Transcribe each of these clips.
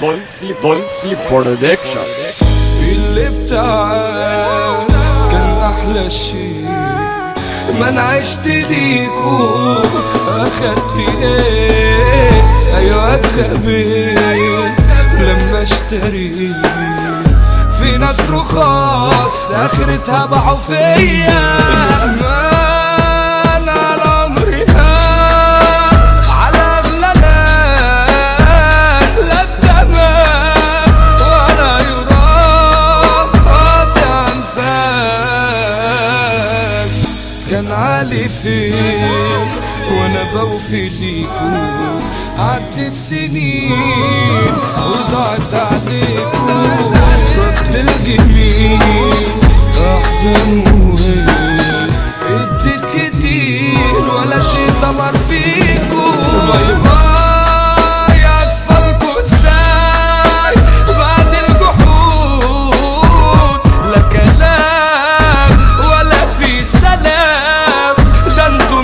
دولسي برودكشن. اللي بتاعك كان احلى شيء، ما انا عشت ليكو اخدت ايه؟ ايوه اتغبيت لما اشتريت في ناس رخاص اخرتها باعوا فيا. كان عالي فين وانا بوفي ليكو، عدت سنين وضاعت عليكو، رد الجميل احزن وهيك، اديت كتير ولا شي طمر فيكو. باي باي اسفلكو الساي بعد الجحود، لا كلام ولا في سلام، ده انتم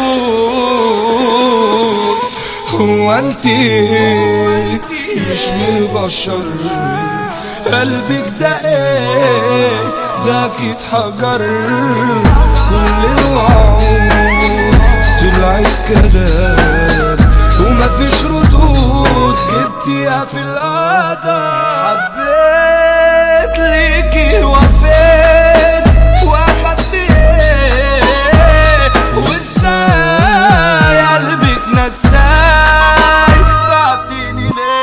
يهود. هو انتي مش من البشر، قلبك ده ايه؟ ده اكيد حجر. كل الوعود طلعت كلام ومفيش ردود، جبتيها في القدر. حبيت ليكي وفيت واخدت ايه؟ وازاي قلبك نساي بعتيني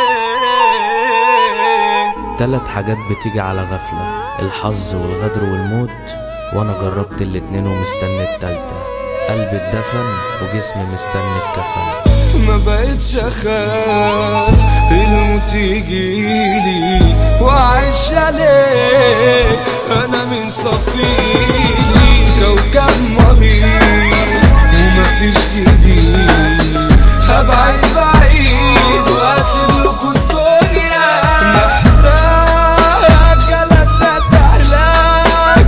ليه؟ 3 حاجات بتيجي على غفلة: الحظ والغدر والموت، وانا جربت الاتنين ومستني التالتة. قلبي اتدفن وجسمي مستني الكفن. ما بقتش اخاف الموت يجيلي واعيش عليه، انا من صفيلي كوكب مريض ومفيش جديد. هبعد بعيد واسيب لكم الدنيا، محتاج جلسات علاج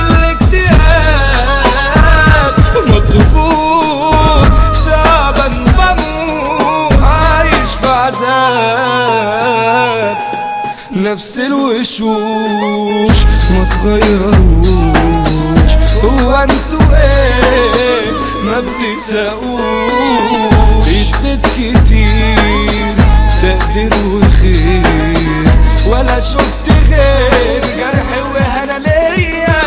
بالاكتئاب، مضغوط تعبان بموت عايش في عذاب. نفس الوشوش ما تغيروش، هو انتوا ايه ما بتساقوش؟ اديت كتير تقدير وخير، ولا شفت غير جرح وهنا ليا.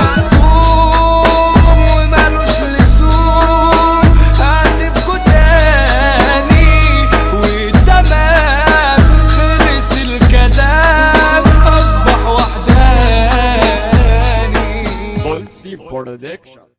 مصدوم ومالوش لزوم، هتبكوا تاني والتمام خلص الكلام، اصبح وحداني. دولسي برودكشن.